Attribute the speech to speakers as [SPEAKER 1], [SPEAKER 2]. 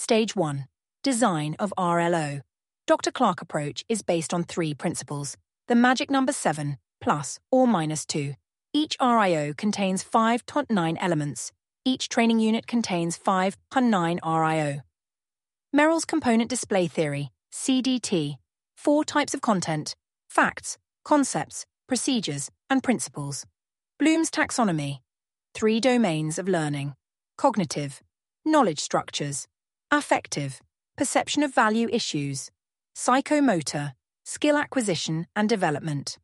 [SPEAKER 1] Stage 1. Design of RLO. Dr. Clark approach is based on 3 principles. The magic number 7, plus or minus 2. Each RIO contains 5 to 9 elements. Each training unit contains 5 to 9 RIO. Merrill's Component Display Theory, CDT. 4 types of content: facts, concepts, procedures, and principles. Bloom's Taxonomy. 3 domains of learning: cognitive, knowledge structures; affective, perception of value issues; psychomotor, skill acquisition and development.